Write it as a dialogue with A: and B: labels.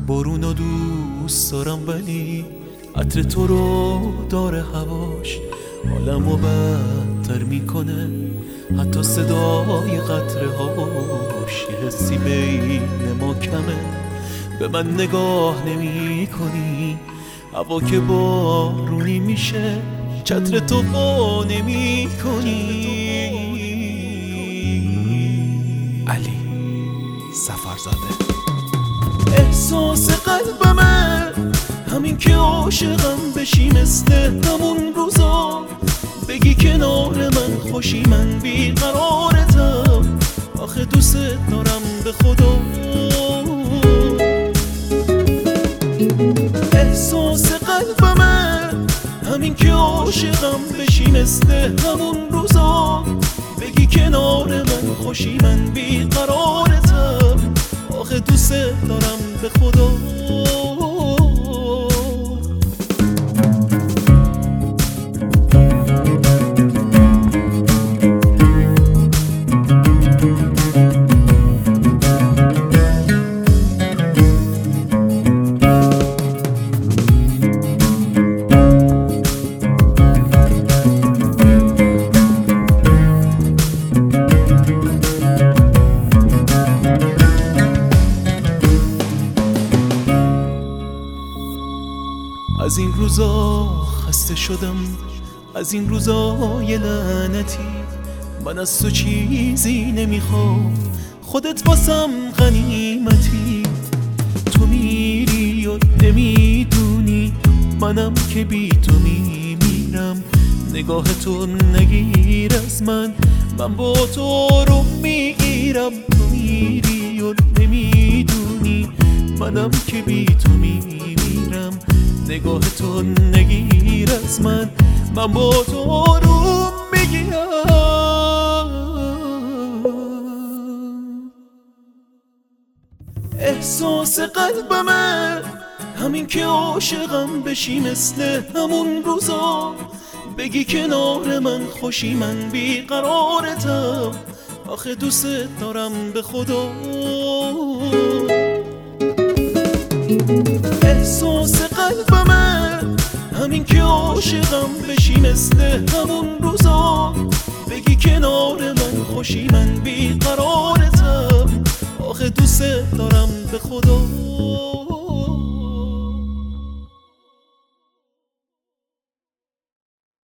A: بارونو دوست دارم ولی عطر تو رو داره هواش حالمو بدتر میکنه، حتی صدای قطره هاش یه حسی بین ما کمه. به من نگاه نمی کنی، هوا که بارونی میشه چتر تو با نمی کنی.
B: علی سفرزاده.
A: احساس قلبمه همین که عاشقم بشی، مثل همون روزا بگی کنار من خوشی، من بیقرارتم آخه دوست دارم به خدا. احساس قلبمه همین که عاشقم بشی، مثل همون روزا بگی کنار من خوشی، من بیقرارتم آخه دوست دارم به خدا. از این روزا خسته شدم، از این روزای لعنتی، من از تو چیزی نمیخوام، خودت واسم غنیمتی. تو میری و نمیدونی منم که بی تو میمیرم، نگاه تو نگیر از من با تو رو میگیرم. تو میری و نمیدونی منم که بی تو میمیرم، نگاه تو نگیر از من با تو رو میگیرم. احساس قلبمه همین که عاشقم بشی، مثل همون روزا بگی کنار من خوشی، من بیقرارتم آخه دوست دارم به خدا. احساس قلبمه همین که عاشقم بشی، مثل همون روزا بگی کنار من خوشی، من بیقرارتم آخه دوست دارم به خدا.